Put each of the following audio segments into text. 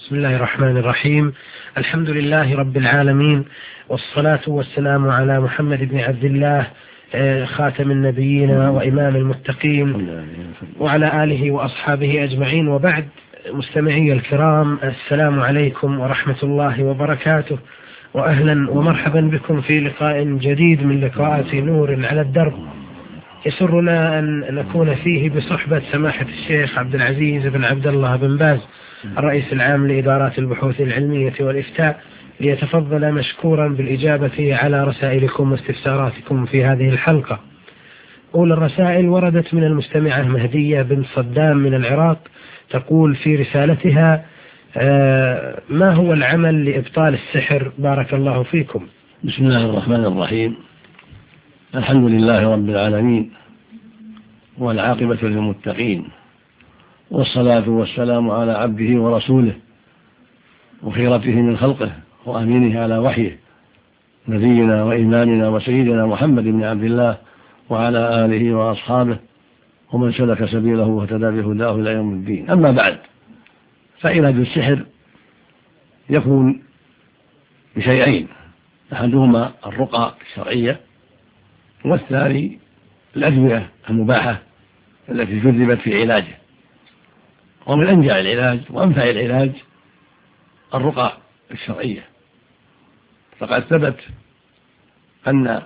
بسم الله الرحمن الرحيم. الحمد لله رب العالمين، والصلاة والسلام على محمد بن عبد الله خاتم النبيين وإمام المتقين وعلى آله وأصحابه أجمعين، وبعد. مستمعي الكرام، السلام عليكم ورحمة الله وبركاته، وأهلا ومرحبا بكم في لقاء جديد من لقاءات نور على الدرب. يسرنا أن نكون فيه بصحبة سماحة الشيخ عبد العزيز بن عبد الله بن باز، الرئيس العام لإدارات البحوث العلمية والإفتاء، ليتفضل مشكورا بالإجابة على رسائلكم واستفساراتكم في هذه الحلقة. أولى الرسائل وردت من المستمعة مهدية بن صدام من العراق، تقول في رسالتها: ما هو العمل لإبطال السحر؟ بارك الله فيكم. بسم الله الرحمن الرحيم. الحمد لله رب العالمين، والعاقبة للمتقين، والصلاة والسلام على عبده ورسوله وخيرته من خلقه وأمينه على وحيه، نبينا وإمامنا وسيدنا محمد بن عبد الله وعلى آله وأصحابه ومن سلك سبيله واهتدى بهداه إلى يوم الدين. أما بعد، فعلاج السحر يكون بشيئين: أحدهما الرقى الشرعية، والثاني الأدوية المباحة التي جذبت في علاجه. ومن أنجع العلاج وأنفع العلاج الرقى الشرعية، فقد ثبت أن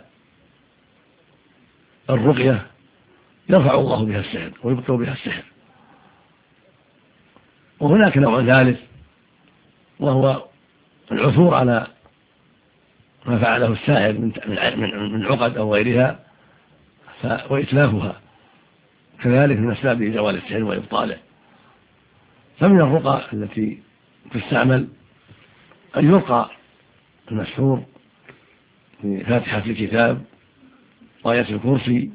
الرقية يرفع الله بها السحر ويبطل بها السحر. وهناك نوع ثالث، وهو العثور على ما فعله الساحر من عقد أو غيرها وإتلافها، كذلك من أسباب زوال السحر وإبطاله. فمن الرقى التي تستعمل أن يرقى المسحور في فاتحة الكتاب وآية الكرسي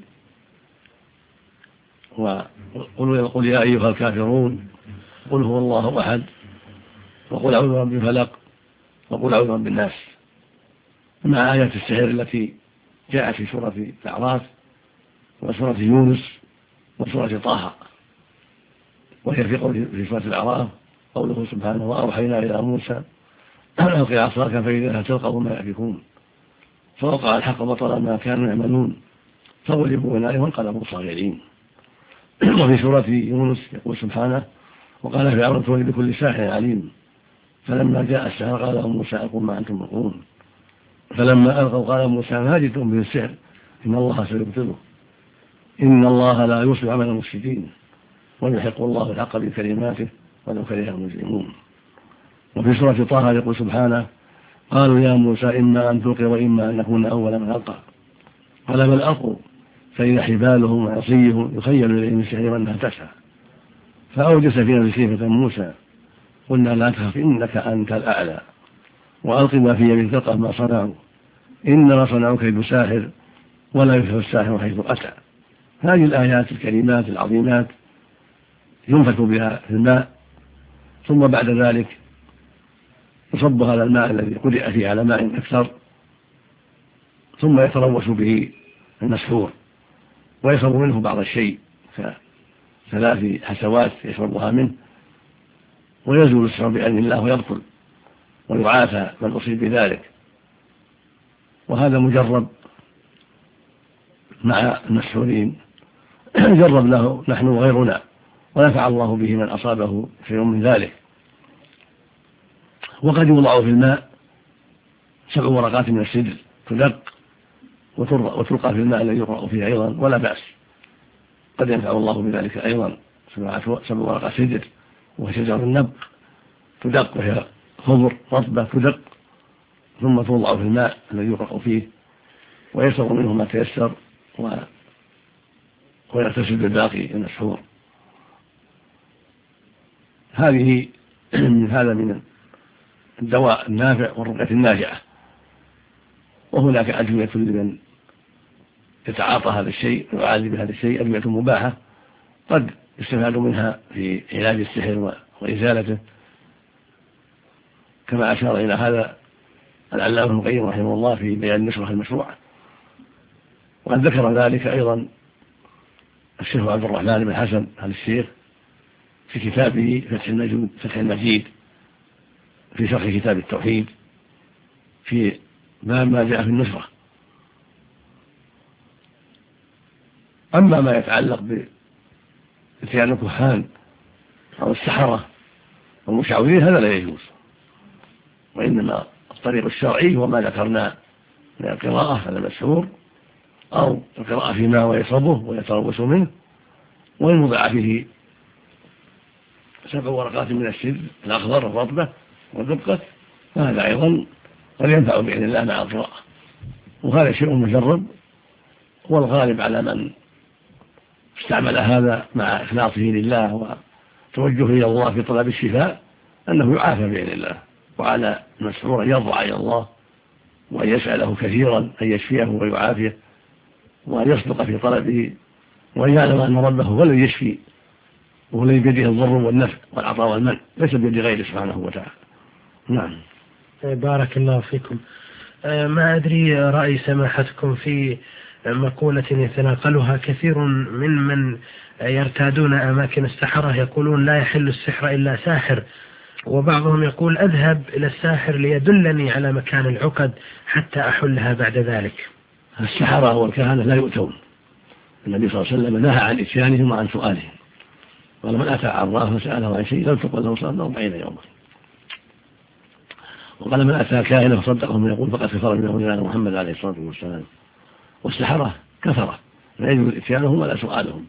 وقل يا أيها الكافرون، قل هو الله أحد، وقل أعوذ برب الفلق، وقل أعوذ برب الناس، مع آيات السحر التي جاءت في سورة الأعراف وسورة يونس وسورة طه. وهي في سورة الأعراف قوله سبحانه: وأوحينا إلى موسى أن ألق عصاك فإذا تلقف ما يأفكون، فوقع الحق وبطل ما كانوا يعملون فغلبوا هنالك وانقلبوا صاغرين. وفي سورة يونس يقول سبحانه: وقال فرعون ائتوني بكل ساحر عليم، فلما جاء السحر قال لهم موسى ألقوا ما أنتم ملقون، فلما ألقوا قال موسى ما جئتم به السحر إن الله سيبطله إن الله لا يصلح عمل المفسدين ويحق الله الحق بكلماته ولو كره المجرمون. وفي سورة طه يقول سبحانه: قالوا يا موسى إما أن تلقي وإما أن نكون أول من ألقى، قال بل ألقوا فإذا حبالهم وعصيهم يخيل إليه من سحرهم أنها تسعى، فأوجس في نفسه خيفة موسى، قلنا لا تخف إنك أنت الأعلى وألق ما في يدك تلقف ما صنعوا إنما صنعوا كيد ساحر ولا يفلح الساحر حيث أتى. هذه الآيات الكريمات العظيمات ينفك بها في الماء، ثم بعد ذلك يصب هذا الماء الذي قرئ فيه على ماء أكثر، ثم يتروش به المسحور ويشرب منه بعض الشيء كثلاث حسوات يشربها منه، ويزول السحر بإذن الله ويبطل ويعافى من أصيب بذلك. وهذا مجرب مع المسحورين، جرب له نحن وغيرنا، ونفع الله به من أصابه شيء من ذلك. وقد يوضع في الماء 7 ورقات من السدر تدق وتلقى في الماء الذي يقرأ فيه أيضا، ولا بأس، قد ينفع الله بذلك أيضا. 7 ورقات سدر وشجر النبق تدق، وهي خضر رطبة تدق، ثم توضع في الماء الذي يقرأ فيه ويشرب منه ما تيسر ويغتسل بالباقي المسحور. هذا من الدواء النافع والرقية النافعة. وهناك أدوية لمن يتعاطى هذا الشيء ويعالج بهذا الشيء، أدوية مباحة قد يستفاد منها في علاج السحر وإزالته، كما أشار إلى هذا العلامة ابن القيم رحمه الله في بيان النشرة المشروعة. وقد ذكر ذلك أيضا الشيخ عبد الرحمن بن حسن آل الشيخ في كتابه فتح المجيد في شرح كتاب التوحيد في باب ما جاء في النشرة. أما ما يتعلق باتيان الكهان أو السحرة والمشعوذين هذا لا يجوز، وإنما الطريق الشرعي هو ما ذكرنا من القراءة على المشهور أو القراءة فيما هو يصبه ويتربص منه، وإن وضع فيه 7 ورقات من السر الأخضر الرطبة والدقة فهذا أيضا قد ينفع بإذن الله مع القراءة، وهذا شيء مجرب، والغالب على من استعمل هذا مع إخلاصه لله وتوجهه إلى الله في طلب الشفاء أنه يعافى بإذن الله، وعلى المسحور أن يضرع إلى الله وأن يسأله كثيرا أن يشفيه ويعافيه، وأن يصدق في طلبه، وأن يعلم أن ربه هو الذي يشفي وهو الذي بيده الضر والنفع والعطاء والمنع، ليس بيد غيره سبحانه وتعالى. نعم. بارك الله فيكم. ما أدري رأي سماحتكم في مقولة يتناقلها كثير من يرتادون أماكن السحرة، يقولون لا يحل السحر إلا ساحر، وبعضهم يقول أذهب إلى الساحر ليدلني على مكان العقد حتى أحلها بعد ذلك. السحرة والكهنة لا يؤتون، النبي صلى الله عليه وسلم نهى عن إتيانهم وعن سؤالهم، قال من أتى عرافا فسأله عن شيء لم تقبل له صلاة 40 يوما، وقال من أتى كاهنا فصدقه من يقول فقد كفر من يقول على محمد عليه الصلاة والسلام. والسحرة كفرة لا يجوز إتيانهم ولا سؤالهم.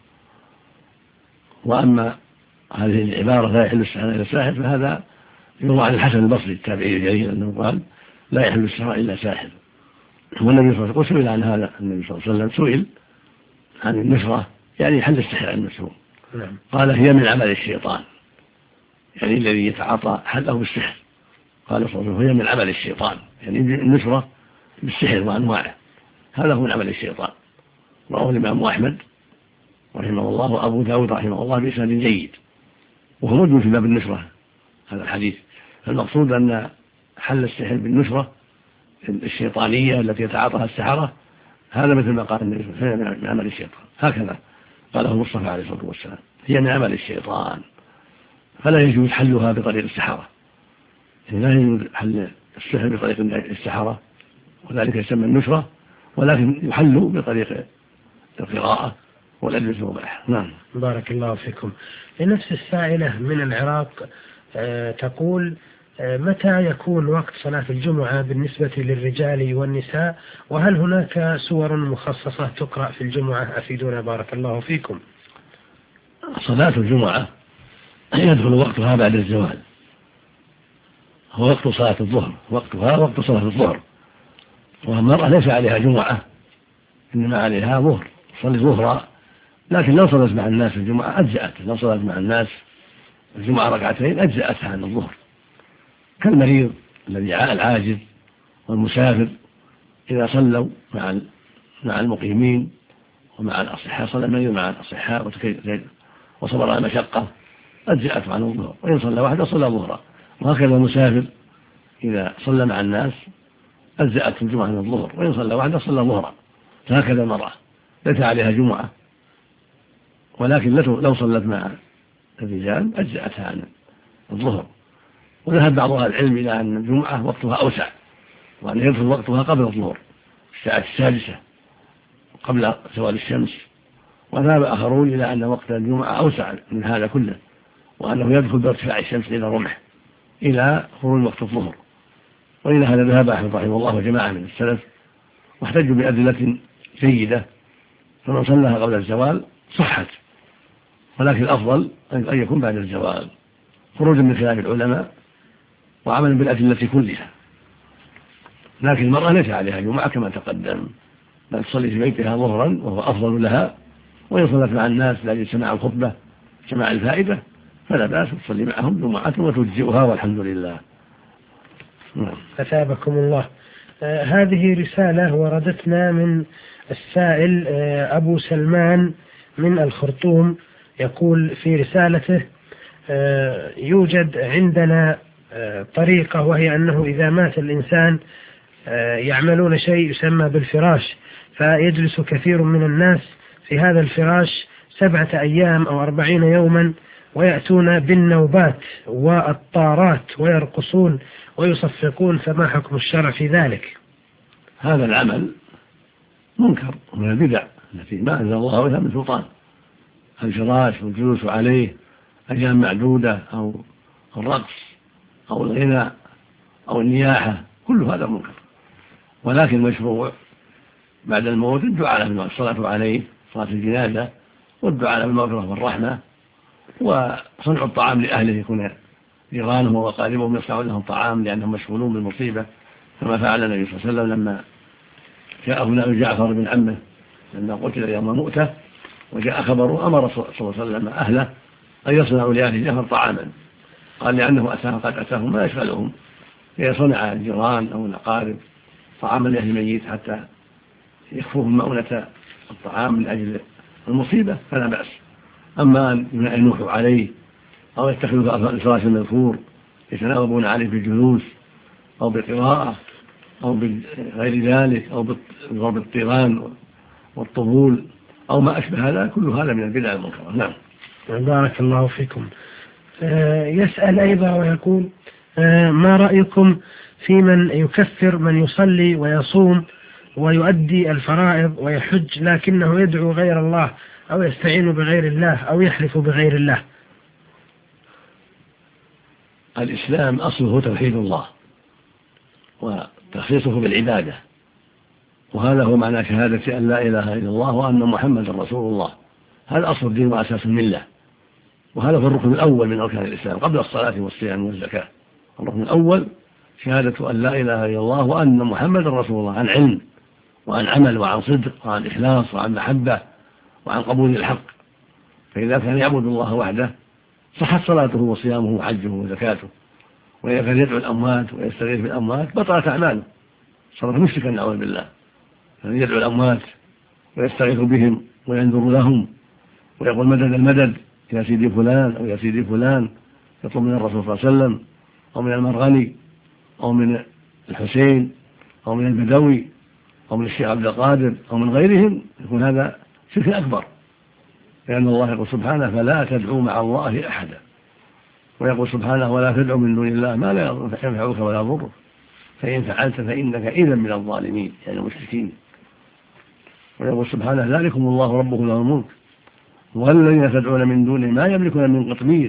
وأما هذه العبارة لا يحل السحر إلا ساحر فهذا يروى عن الحسن البصري التابعي الجليل أنه قال لا يحل السحر إلا ساحر. والنبي صلى الله عليه وسلم سئل عن هذا، النبي صلى الله عليه وسلم سئل عن النشرة يعني حل السحر المشهور، قال هي من عمل الشيطان، يعني الذي يتعاطى حله بالسحر، قال صلى الله عليه وسلم هي من عمل الشيطان، يعني النشرة بالسحر وأنواعه هذا هو من عمل الشيطان. رواه الإمام أحمد رحمه الله وأبو داود رحمه الله بإسناد جيد، وهو موجود في باب النشرة هذا الحديث. فالمقصود أن حل السحر بالنشرة الشيطانية التي يتعاطاها السحرة هذا مثل ما قال النبي صلى الله عليه وسلم من عمل الشيطان، هكذا قاله المصطفى عليه الصلاة والسلام، هي من عمل الشيطان، فلا يجوز حلها بطريق السحرة، لا يجوز حل السحر بطريق السحرة وذلك يسمى النشرة، ولكن يحل بطريق القراءة والأدلة المباحة. نعم. بارك الله فيكم. لنفس السائلة من العراق تقول متى يكون وقت صلاة الجمعة بالنسبة للرجال والنساء، وهل هناك سور مخصصة تقرأ في الجمعة؟ أفيدونا بارك الله فيكم. صلاة الجمعة يدخل وقتها بعد الزوال، هو وقت صلاة الظهر، وقتها وقت صلاة الظهر، والمرأة ليس عليها جمعة إنما عليها ظهر، صلي ظهرا، لكن لو صلت مع الناس الجمعة أجزأت، لو صلت مع الناس الجمعة ركعتين أجزأتها عن الظهر، كالمريض الذي العاجز والمسافر إذا صلوا مع المقيمين ومع الأصحاء، صلى المريض مع الأصحاء وصبر على المشقة أجزأته عن الظهر، وإن صلى واحدة صلى ظهرا، وهكذا المسافر إذا صلى مع الناس أجزأت الجمعة عن الظهر، وإن صلى واحدة صلى ظهرا، فهكذا المرأة ليس عليها جمعة، ولكن لو صلت مع الرجال أجزأتها عن الظهر. وذهب بعض أهل العلم إلى أن الجمعة وقتها أوسع، وأن يدخل وقتها قبل الظهر الساعة 6 قبل زوال الشمس، وذهب آخرون إلى أن وقت الجمعة أوسع من هذا كله، وأنه يدخل بارتفاع الشمس إلى الرمح إلى خروج وقت الظهر. وإلى هذا ذهب أحمد رحمه الله وجماعة من السلف، واحتجوا بأدلة جيدة، فمن صلىها قبل الزوال صحت، ولكن الأفضل أن يكون بعد الزوال خروجا من خلاف العلماء وعملا بالأدلة كلها. لكن المرأة ليس عليها جمعة كما تقدم، بل تصلي في بيتها ظهرا وهو أفضل لها، وإن صلت مع الناس لأجل سماع الخطبة سماع الفائدة فلا بأس تصلي معهم جمعة وتجزئها والحمد لله. أثابكم الله. هذه رسالة وردتنا من السائل أبو سلمان من الخرطوم، يقول في رسالته يوجد عندنا طريقة، وهي أنه إذا مات الإنسان يعملون شيء يسمى بالفراش، فيجلس كثير من الناس في هذا الفراش 7 أيام أو 40 يوما ويأتون بالنوبات والطارات ويرقصون ويصفقون، فما حكم الشرع في ذلك؟ هذا العمل منكر من البدع التي ما أنزل الله بها من سلطان، الفراش والجلوس عليه أيام معدودة أو الرقص أو الغناء أو النياحة، كل هذا منكر. ولكن مشروع بعد الموت الدعاء له الصلاة عليه، صلاة الجنازة، والدعاء له بالمغفرة والرحمة، وصنع الطعام لأهله، يكون جيرانه وقاربهم يصنعون لهم طعام لأنهم مشغولون بالمصيبة، كما فعل النبي صلى الله عليه وسلم لما جاءه نبي جعفر بن عمه لما قتل يوم مؤتة وجاء خبره، أمر صلى الله عليه وسلم أهله أن يصنعوا لأهل جعفر طعاما، قال لأنه قد أتاهم ما يشغلهم، فيصنع الجيران أو الأقارب طعاما لأهل الميت حتى يكفوهم مؤونة الطعام من أجل المصيبة فلا بأس. أما أن ينوحوا عليه أو يتخذوا الفراش المذكور يتناوبون عليه بالجلوس أو بالقراءة أو بغير ذلك أو بضرب الطيران والطبول أو ما أشبه هذا، كل هذا من البدع المنكرة. نعم. بارك الله فيكم. يسأل أيضا ويقول: ما رأيكم في من يكفر من يصلي ويصوم ويؤدي الفرائض ويحج لكنه يدعو غير الله أو يستعين بغير الله أو يحلف بغير الله؟ الإسلام أصله توحيد الله وتخصيصه بالعبادة، وهذا هو معنى شهادة أن لا إله إلا الله وأن محمد رسول الله. هذا أصل الدين وأساس الملة، وهذا هو الركن الأول من أركان الإسلام قبل الصلاة والصيام والزكاة. الركن الأول شهادة أن لا إله إلا الله وأن محمد رسول الله، عن علم وعن عمل وعن صدق وعن إخلاص وعن محبة وعن قبول الحق. فإذا كان يعبد الله وحده صحت صلاته وصيامه وحجه وزكاته، وإذا كان يدعو الأموات ويستغيث بالأموات بطلت أعماله، صار مشركا نعوذ بالله. يعني يدعو الأموات ويستغيث بهم وينذر لهم ويقول مدد المدد يا سيدي فلان أو يا سيدي فلان، يطلب من الرسول صلى الله عليه وسلم أو من المرغني أو من الحسين أو من البدوي أو من الشيخ عبد القادر أو من غيرهم، يكون هذا شرك أكبر، لأن الله يقول سبحانه: فلا تدعوا مع الله أحدا، ويقول سبحانه: ولا تدعوا من دون الله ما لا ينفعك ولا يضرك، فإن فعلت فإنك إذا من الظالمين، يعني المشركين. ويقول سبحانه: ذلكم الله ربكم له الملك والذين تدعون من دونه ما يملكون من قطمير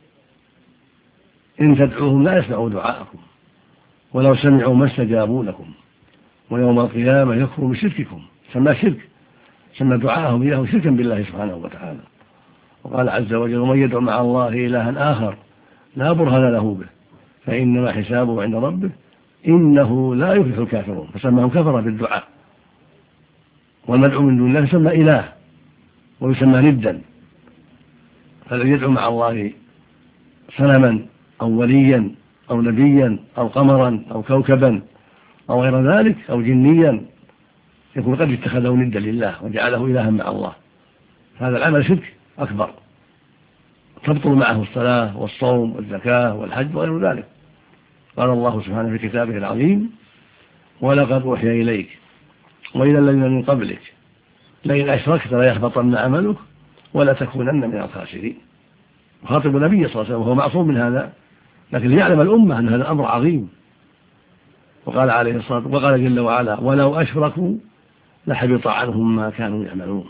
إن تدعوهم لا يسمعوا دعاءكم ولو سمعوا ما استجابوا لكم ويوم القيامة يكفروا بشرككم. سمى شرك، سمى دعاءهم إياه شركا بالله سبحانه وتعالى. وقال عز وجل: ومن يدعو مع الله إلها آخر لا برهان له به فإنما حسابه عند ربه إنه لا يفلح الكافرون. فسماهم كفر بالدعاء. والمدعو من دون الله يسمى إله ويسمى ندا، فالذي يدعو مع الله صنما أو وليا أو نبيا أو قمرا أو كوكبا أو غير ذلك أو جنيا يكون قد اتخذه ندا لله وجعله إلها مع الله. هذا العمل شرك أكبر تبطل معه الصلاة والصوم والزكاة والحج وغير ذلك. قال الله سبحانه في كتابه العظيم: ولقد أوحي إليك وإلى الذين من قبلك لئن أشركت ليحبطن عملك ولا تكونن من الخاسرين. وخاطب النبي صلى الله عليه وسلم وهو معصوم من هذا، لكن ليعلم الأمة أن هذا الأمر عظيم. وقال عليه الصلاة والسلام: وقال جل وعلا: ولو أشركوا لحبط عنهم ما كانوا يعملون.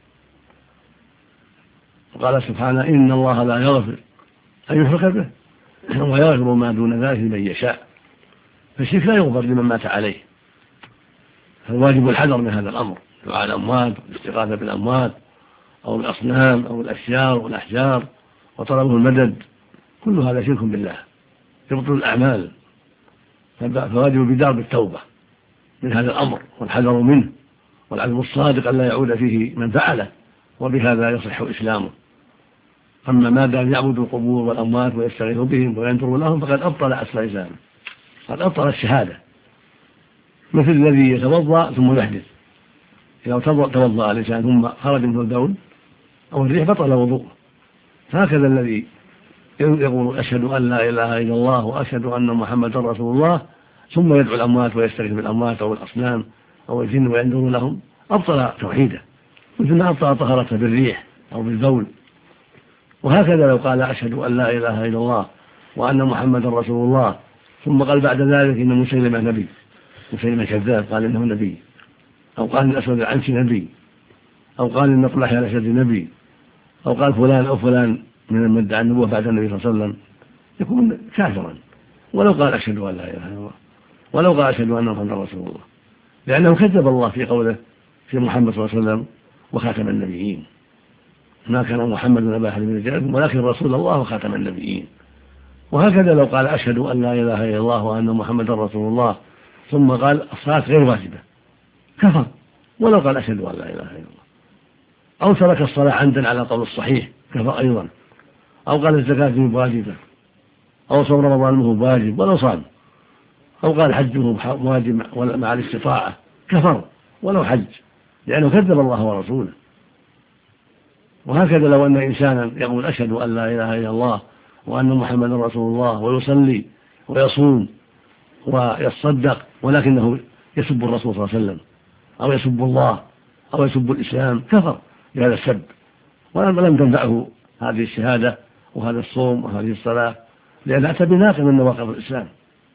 وقال سبحانه: إن الله لا يغفر أن يشرك به ويغفر ما دون ذلك لمن يشاء. فالشرك لا يغفر لمن مات عليه، فالواجب الحذر من هذا الأمر، دعاء الأموات والاستغاثة بالأموات أو الأصنام أو الأشجار والأحجار وطلبه المدد، كل هذا شرك بالله يبطل الأعمال. فواجب البدار بالتوبة من هذا الأمر والحذر منه والعزم الصادق أن لا يعود فيه من فعله، وبهذا يصح إسلامه. أما ما دام يعبد القبور والأموات ويستغيث بهم وينذر لهم فقد أبطل أصل الإسلام، قد أبطل الشهادة، مثل الذي يتوضأ ثم يحدث. إذا توضأ الإنسان ثم خرج منه البول أو الريح بطل وضوءه. هكذا الذي يقول: أشهد أن لا إله إلا الله وأشهد أن محمدا رسول الله، ثم يدعو الأموات ويستغيث بالأموات أو الأصنام أو الجن وينذر لهم، أبطل توحيده، مثل ما أبطل طهارته بالريح أو بالبول. وهكذا لو قال أشهد أن لا إله إلا الله وأن محمدا رسول الله ثم قال بعد ذلك إن مسيلمة نبي، مسيلمة كذاب قال إنه نبي، أو قال إن الأسود العنسي نبي، أو قال إن طلحة الأسد نبي، أو قال فلان أو فلان من المدعى النبوة بعد النبي صلى الله عليه وسلم، يكون كافرا ولو قال أشهد أن لا إله إلا الله، ولو قال أشهد أن محمدا رسول الله، لأنه كذب الله في قوله في محمد صلى الله عليه وسلم وخاتم النبيين. ما كان محمد أبا أحد من رجالكم ولكن رسول الله وخاتم النبيين. وهكذا لو قال أشهد أن لا إله إلا الله وأن محمدا رسول الله ثم قال الصلاة غير واجبة كفر ولو قال أشهد أن لا إله إلا الله، أو ترك الصلاة عمدا على قول الصحيح كفر أيضا، أو قال الزكاة واجبة، أو صوم رمضان واجب ولو صام، أو قال حجه واجب مع الاستطاعة كفر ولو حج، لأنه كذب الله ورسوله. وهكذا لو أن إنسانا يقول أشهد أن لا إله إلا الله وأن محمدا رسول الله ويصلي ويصوم ويتصدق ولكنه يسب الرسول صلى الله عليه وسلم أو يسب الله أو يسب الإسلام كفر بهذا السب، ولم تنفعه هذه الشهادة وهذا الصوم وهذه الصلاة، لأن أتى بناقض من نواقض الإسلام.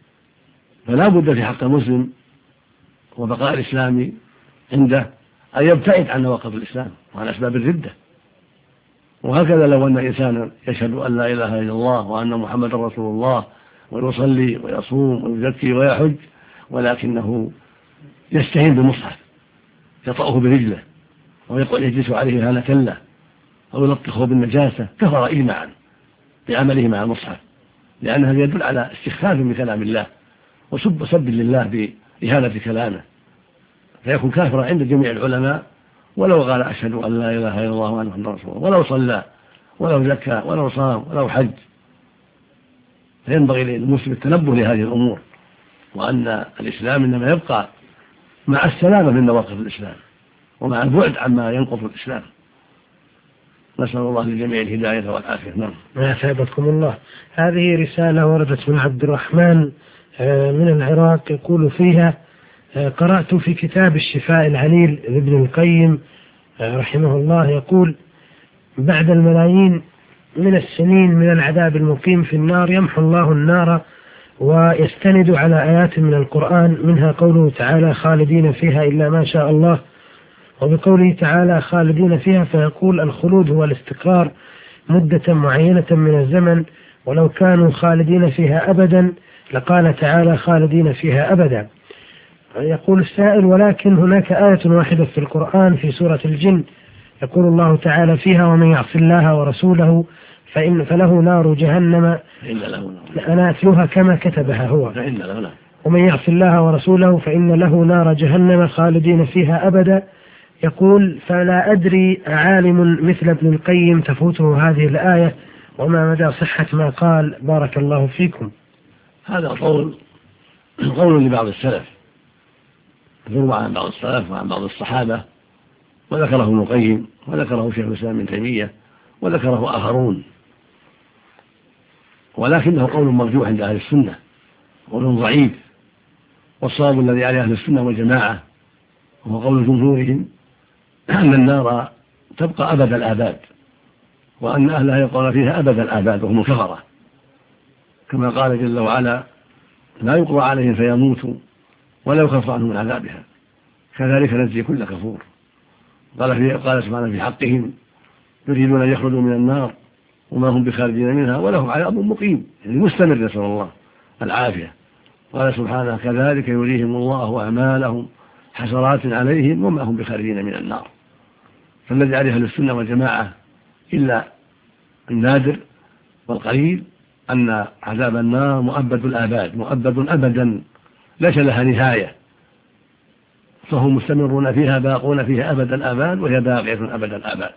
فلا بد في حق المسلم وبقاء الإسلام عنده أن يبتعد عن نواقض الإسلام وعن أسباب الردة. وهكذا لو أن إنسانا يشهد أن لا إله إلا الله وأن محمدا رسول الله ويصلي ويصوم ويزكي ويحج ولكنه يستهين بالمصحف يطأه برجله أو يجلس عليه هالة له أو يلطخه بالنجاسة كفر إجماعا بعمله مع المصحف، لأن هذا يدل على استخفاف بكلام الله وسب لله بإهانة كلامه، فيكون كافرا عند جميع العلماء ولو قال أشهد أن لا إله إلا الله وأن محمدا رسول الله، ولو صلى ولو زكى ولو صام ولو حج. فينبغي للمسلم التنبه لهذه الأمور، وأن الإسلام إنما يبقى مع السلامة من نواقض الإسلام ومع البعد عما ينقض الإسلام. نسأل الله للجميع الهداية والعافية. نعم. أثابكم الله. هذه رسالة وردت من عبد الرحمن من العراق، يقول فيها: قرأت في كتاب الشفاء العليل لابن القيم رحمه الله، يقول: بعد الملايين من السنين من العذاب المقيم في النار يمحو الله النار ويستند على آيات من القرآن، منها قوله تعالى: خالدين فيها إلا ما شاء الله، وبقوله تعالى: خالدين فيها، فيقول الخلود هو الاستقرار مدة معينة من الزمن، ولو كانوا خالدين فيها أبدا لقال تعالى: خالدين فيها أبدا. يقول السائل: ولكن هناك آية واحدة في القرآن في سورة الجن يقول الله تعالى فيها: ومن يعص الله ورسوله فله نار جهنم. أنا أتلوها كما كتبها هو: ومن يعص الله ورسوله فإن له نار جهنم خالدين فيها أبدا. يقول: فلا أدري عالم مثل ابن القيم تفوته هذه الآية، وما مدى صحة ما قال؟ بارك الله فيكم. هذا قول لبعض السلف، يروى عن بعض السلف وعن بعض الصحابة، وذكره ابن القيم وذكره شيخ الإسلام ابن تيمية وذكره آخرون، ولكنه قول مرجوح عند أهل السنة، قول ضعيف. والصواب الذي عليه أهل السنة والجماعة وهو قول جمهورهم أن النار تبقى أبد الآباد، وأن أهلها يبقون فيها أبد الآباد وهم كفرة، كما قال جل وعلا: لا يقضى عليهم فيموتوا ولا يخفف عنهم من عذابها كذلك نجزي كل كفور. قال سبحانه في حقهم: يريدون أن يخرجوا من النار وما هم بخارجين منها ولهم عذاب مقيم، يعني مستمر، نسأل الله العافية. قال سبحانه: كذلك يريهم الله أعمالهم حسرات عليهم وما هم بخارجين من النار. فالذي عليه أهل السنة والجماعة إلا النادر والقليل أن عذاب النار مؤبد الآباد، مؤبد أبدا ليس لها نهاية، فهم مستمرون فيها باقون فيها أبد الآباد، وهي باقية أبد الآباد.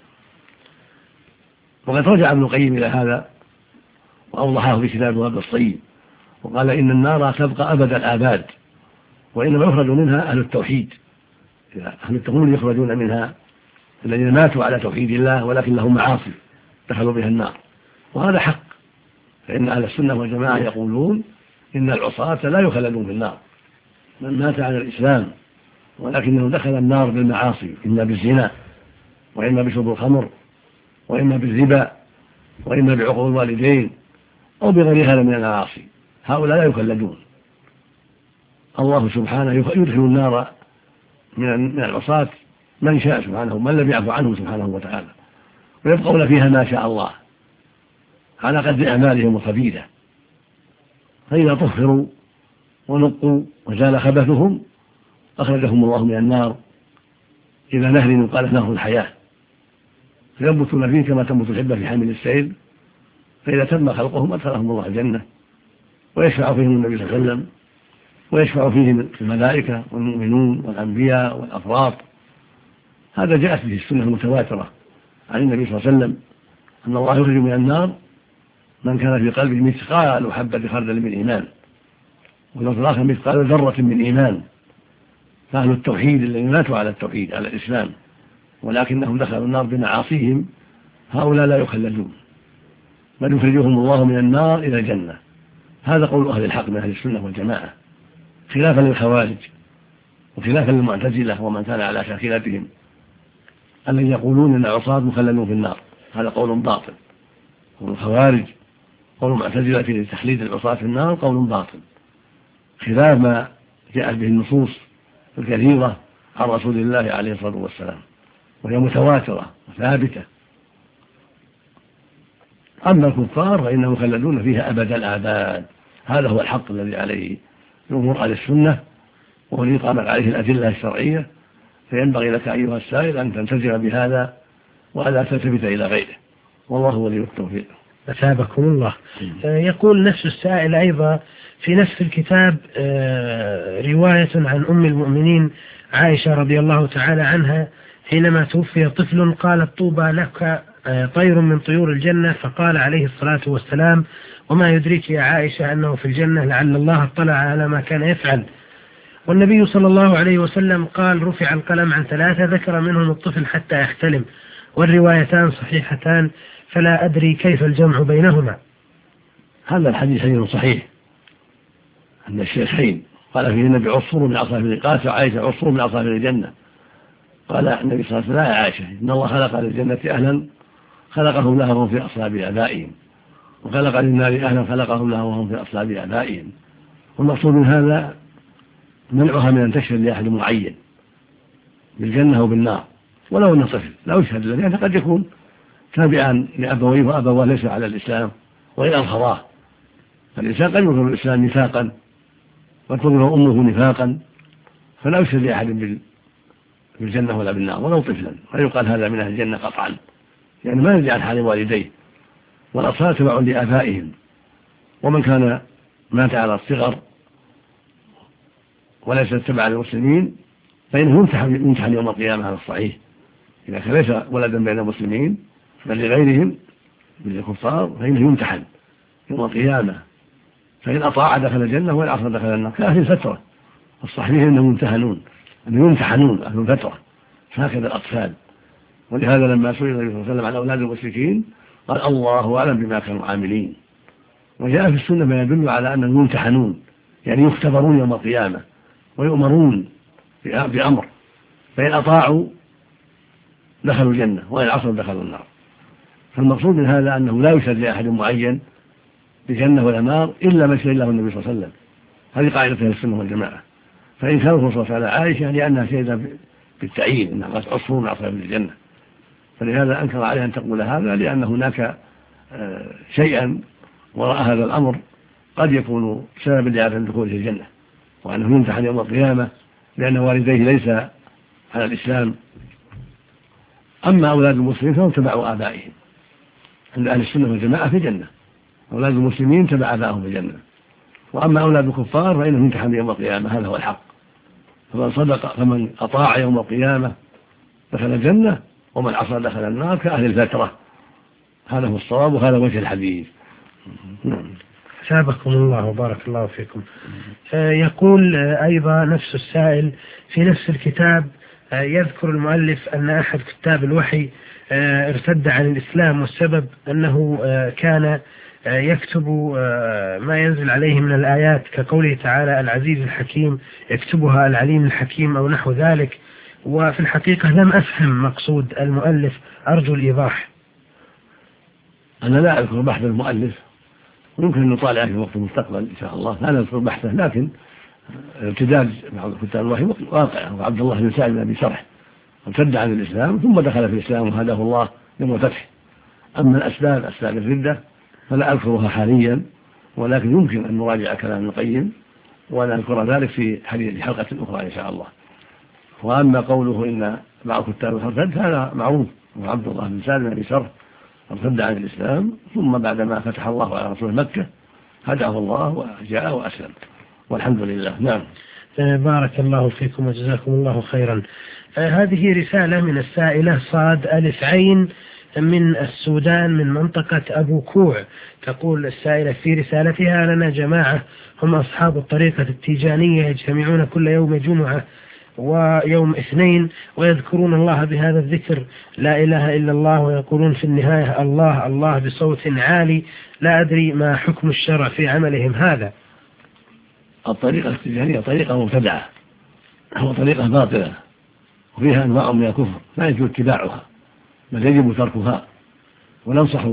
وقد رجع ابن القيم إلى هذا وأوضحه في كتاب الوابل الصيب، وقال: إن النار تبقى أبد الآباد، وإنما يخرج منها أهل التوحيد، أهل التوحيد يخرجون منها الذين ماتوا على توحيد الله ولكن لهم معاصي دخلوا بها النار، وهذا حق. فإن أهل السنة والجماعة يقولون إن العصاة لا يخلدون في النار، من مات على الإسلام ولكنه دخل النار بالمعاصي، إما بالزنا وإما بشرب الخمر وإما بالربا وإما بعقوق الوالدين أو بغير هذا من المعاصي، هؤلاء لا يخلدون. الله سبحانه يدخل النار من العصاة من شاء سبحانه، من لم يعفو عنه سبحانه وتعالى، ويبقون فيها ما شاء الله على قدر أعمالهم الخبيثة، فإذا طهروا ونقوا وزال خبثهم أخرجهم الله من النار إلى نهر يقال نهر الحياة، فينبتون فيه كما تنبت الحبة في حامل السيل، فإذا تم خلقهم أدخلهم الله الجنة، ويشفع فيهم النبي صلى الله عليه وسلم، ويشفع فيهم الملائكة والمؤمنون والأنبياء والأفراط. هذا جاءت به السنة المتواترة عن النبي صلى الله عليه وسلم أن الله يخرج من النار من كان في قلبه مثقال حبة خردل من إيمان، ولو الآخر مثقال ذرة من إيمان. فأهل التوحيد الذين ماتوا على التوحيد على الإسلام ولكنهم دخلوا النار بمعاصيهم، هؤلاء لا يخلدون، بل يخرجهم الله من النار إلى الجنة. هذا قول أهل الحق من أهل السنة والجماعة، خلافا للخوارج وخلافا للمعتزلة ومن كان على شاكلتهم الذين يقولون أن العصاة مخلدون في النار. هذا قول باطل. قول الخوارج قول المعتزلة في تخليد العصاة في النار قول باطل، خلاف ما جاءت به النصوص الكثيرة عن رسول الله عليه الصلاة والسلام، وهي متواترة وثابتة. أما الكفار فإنهم يخلدون فيها أبد الآباد. هذا هو الحق الذي عليه جمهور أهل السنة، والذي قامت عليه الأدلة الشرعية. فينبغي لك أيها السائل أن تنتزع بهذا وألا تلتفت إلى غيره، والله ولي التوفيق. أثابكم الله. يقول نفس السائل أيضا في نفس الكتاب رواية عن أم المؤمنين عائشة رضي الله تعالى عنها حينما توفي طفل قالت طوبى لك طير من طيور الجنة، فقال عليه الصلاة والسلام وما يدريك يا عائشة أنه في الجنة لعل الله اطلع على ما كان يفعل. والنبي صلى الله عليه وسلم قال رفع القلم عن 3 ذكر منهم الطفل حتى يحتلم، والروايتان صحيحتان، فلا أدري كيف الجمع بينهما. هذا الحديث حديث صحيح أن الشيخين قال فيه النبي عصفور من عصافير، قالت عائشة عصفور من عصافير الجنة. قال النبي صلى الله عليه وسلم يا عائشة إن الله خلق للجنة أهلا خلقهم لها وهم في أصلاب آبائهم، وخلق للنار أهلا خلقهم لها وهم في أصلاب آبائهم. والمقصود من هذا منعها من أن تشهد لأحد معين بالجنة وبالنار، ولو أنه طفل لا يشهد له، لأنه قد يكون تابعا لأبويه وأبواه ليس على الإسلام وإلى الخضاع. فالإنسان قد يكون الإسلام نفاقا وتكون أمه نفاقا، فلا يشهد لأحد بالجنة ولا بالنار ولو طفلا، ويقال هذا من أهل الجنة قطعا، يعني ما يرجع عن حال والديه. والأطفال تبع لآبائهم، ومن كان مات على الصغر وليس تبع للمسلمين فإنه يمتحن يوم القيامة على الصحيح، إذا كان ليس ولدا بين المسلمين بل لغيرهم من الكفار فإنه يمتحن يوم القيامة، فإن أطاع دخل الجنة وإن عصى دخل النار كأهل الفترة. الصحيح أنهم يمتحنون أهل الفترة، هكذا الأطفال. ولهذا لما سئل النبي صلى الله عليه وسلم عن أولاد المشركين قال الله أعلم بما كانوا عاملين. وجاء في السنة ما يدل على أنهم يمتحنون، يعني يختبرون يوم القيامة ويؤمرون بأمر، فإن أطاعوا دخلوا الجنة وإن عصوا دخلوا النار. فالمقصود من هذا أنه لا يشهد لأحد معين بجنة ولا نار إلا ما شهد له النبي صلى الله عليه وسلم. هذه قاعدة السنة والجماعة. فإن كان الرسول صلى الله عليه وسلم عائشة لأنها شهد بالتعيين أنها قد عصفور من عصافير الجنة، فلهذا أنكر عليها أن تقول هذا، لأن هناك شيئا وراء هذا الأمر قد يكون سببا لعدم دخوله الجنة، وأنه يمتحن يوم القيامة لأن والديه ليس على الإسلام. أما أولاد المسلمين فهم تبعوا آبائهم، عند أهل السنة والجماعة في الجنة، أولاد المسلمين تبع آبائهم في الجنة. وأما أولاد الكفار فإنهم يمتحن يوم القيامة، هذا هو الحق. فمن أطاع يوم القيامة دخل الجنة، ومن عصى دخل النار كأهل الفترة. هذا هو الصواب وهذا وجه الحديث. أثابكم الله وبارك الله فيكم. يقول أيضا نفس السائل في نفس الكتاب يذكر المؤلف أن أحد كتاب الوحي ارتد عن الإسلام، والسبب أنه كان يكتب ما ينزل عليه من الآيات كقوله تعالى العزيز الحكيم يكتبها العليم الحكيم أو نحو ذلك. وفي الحقيقة لم أفهم مقصود المؤلف، أرجو الإيضاح. أنا لا أذكر بحث المؤلف، ويمكن أن نطالع في وقت المستقبل إن شاء الله، لا نذكر بحثه، لكن ارتداد بعض كتاب الوحي واقع. وعبد الله بن سعد بن أبي سرح ارتد عن الإسلام ثم دخل في الإسلام وهداه الله يوم الفتح. أما أسباب الردة فلا أذكرها حاليا، ولكن يمكن أن نراجع كلام ابن القيم ونذكر ذلك في حلقة أخرى إن شاء الله. وأما قوله إن بعض كتاب ارتد هذا معروف، وعبد الله بن سعد بن أبي سرح ارتد عن الإسلام ثم بعدما فتح الله على رسول مكة هداه الله وجاء وأسلم والحمد لله. نعم. بارك الله فيكم وجزاكم الله خيرا. هذه رسالة من السائلة صاد ألف عين من السودان من منطقة أبو كوع. تقول السائلة في رسالتها: لنا جماعة هم أصحاب الطريقة التيجانية يجتمعون كل يوم جمعة ويوم اثنين ويذكرون الله بهذا الذكر لا إله إلا الله، ويقولون في النهاية الله الله بصوت عالي. لا أدري ما حكم الشرع في عملهم هذا. الطريقة التيجانية طريقة مبتدعة وطريقة باطلة وفيها أنواع من الكفر لا يجوز اتباعها، بل يجب تركها. وننصح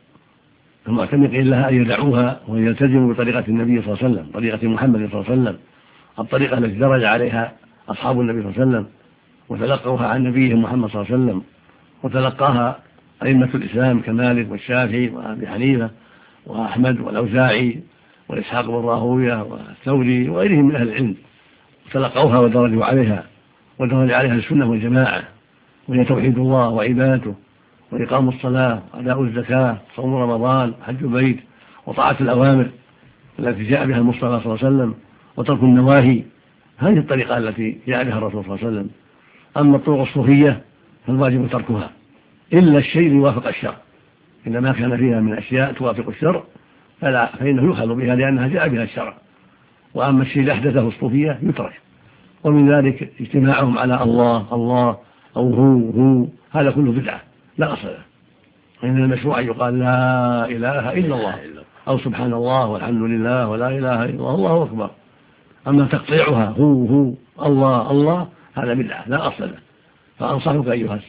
المعتنقين لها أن يدعوها ويلتزموا بطريقة النبي صلى الله عليه وسلم، طريقة محمد صلى الله عليه وسلم، الطريقة التي درج عليها أصحاب النبي صلى الله عليه وسلم وتلقوها عن نبيهم محمد صلى الله عليه وسلم، وتلقاها أئمة الإسلام كمالك والشافعي وأبي حنيفة وأحمد والأوزاعي وإسحاق بن راهويه والثوري وغيرهم من أهل العلم، تلقوها ودرجوا عليها ودرج عليها السنة والجماعة، وهي توحيد الله وعبادته وإقام الصلاة وأداء الزكاة صوم رمضان حج البيت وطاعة الأوامر التي جاء بها المصطفى صلى الله عليه وسلم وترك النواهي. هذه الطريقة التي جاء بها الرسول صلى الله عليه وسلم. أما الطرق الصوفية فالواجب تركها إلا الشيء يوافق الشرع، إنما كان فيها من أشياء توافق الشرع فإنه يؤخذ بها لأنها جاء بها الشرع. وأما الشيء اللي أحدثه الصوفية يترك. ومن ذلك اجتماعهم على الله الله أو هو هذا كله بدعة لا أصل له. إن المشروع يقال لا إله إلا الله أو سبحان الله والحمد لله ولا إله إلا الله والله أكبر. أما تقطيعها هو الله الله هذا بدعة لا أصل له. فأنصحك أيها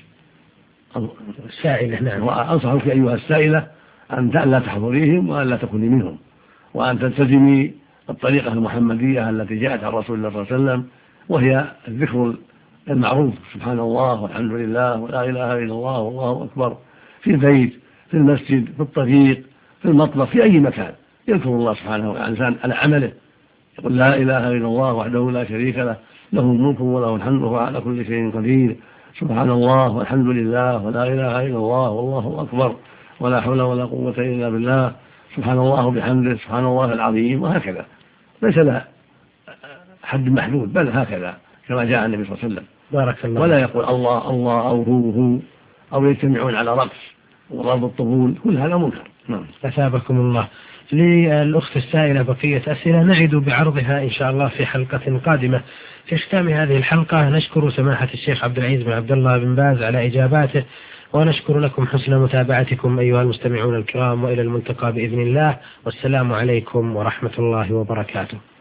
السائلة نعم وأنصحك أيها السائلة أن لا تحضريهم وأن لا تكوني منهم، وأن تلتزمي الطريقة المحمدية التي جاءت عن رسول الله صلى الله عليه وسلم، وهي الذكر المعروف سبحان الله والحمد لله ولا إله إلا الله والله أكبر، في البيت في المسجد في الطريق في المطبخ في أي مكان يذكر الله سبحانه وتعالى على عمله، يقول لا إله إلا الله وحده لا شريك له له الملك وله الحمد وهو على كل شيء قدير، سبحان الله والحمد لله ولا إله إلا الله والله أكبر ولا حول ولا قوة إلا بالله، سبحان الله بحمده سبحان الله العظيم، وهكذا ليس لها حد محدود بل هكذا كما جاء النبي صلى الله عليه وسلم. بارك الله. ولا يقول الله الله أو هو أو يجتمعون على رقص وضرب الطبول، كل هذا منكر. نعم. أثابكم الله. للأخت السائلة بقية أسئلة نعد بعرضها إن شاء الله في حلقة قادمة. في ختام هذه الحلقة نشكر سماحة الشيخ عبد العزيز بن عبد الله بن باز على إجاباته، ونشكر لكم حسن متابعتكم أيها المستمعون الكرام، وإلى الملتقى بإذن الله، والسلام عليكم ورحمة الله وبركاته.